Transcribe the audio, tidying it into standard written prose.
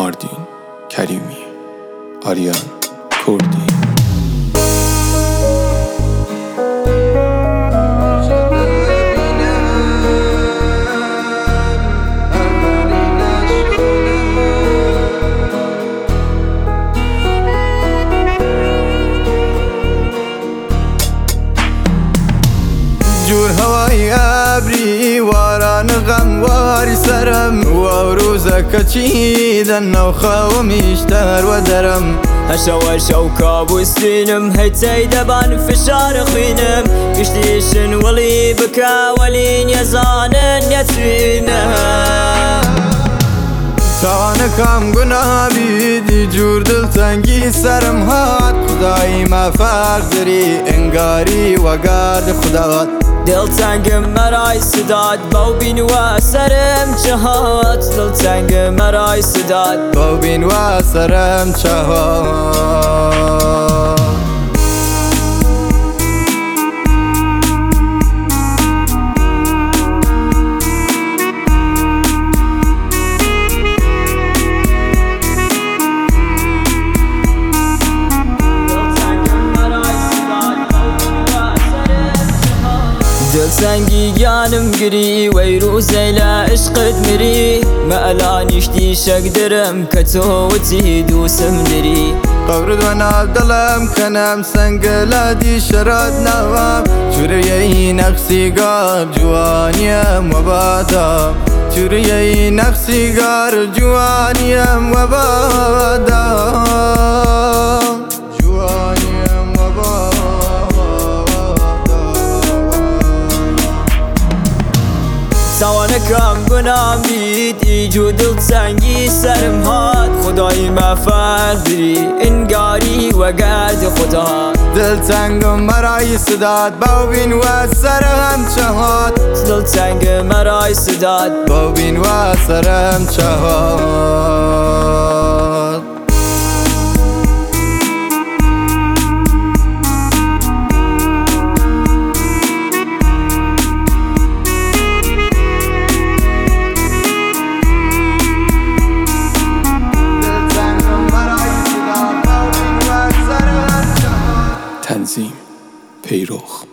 آردین کریمی، آریان کردی. جور هوای ابری واران غمواری سرم و روزك چیدن نوخا و میشتر و درم هشو كابوسينم هيتي دبان فشار خوينم قشتيشن ولي بكا ولين يزانن يتوينم تانكم گناه بیدی جور دلتنگی سرم هات خدایی ما فرق داری انگاری و گرد خدات دلتنگم مرای صداد باو بین و سرم چهات دلتنگم مرای صداد باو بین و سرم چهات دلتنگی گیانم گری وی روزی لا عشقت مری ما الانیشتی شک درم کتو وتی دوسم دری قبرد و ناب دلم کنم سنگلا دی شراد نوام چوریه نقصیگار جوانیم و بادام چوریه نقصیگار جوانیم و بادام جوانیم و بادام سوانکم گنام بید ایجو دلتنگی سرم هات خدای ما فرق داری انگاری و گرد خدا دلتنگم مرای صداد باو بین و سرم چهات دلتنگم مرای صداد باو بین و سرم چهات تنظیم پیروخ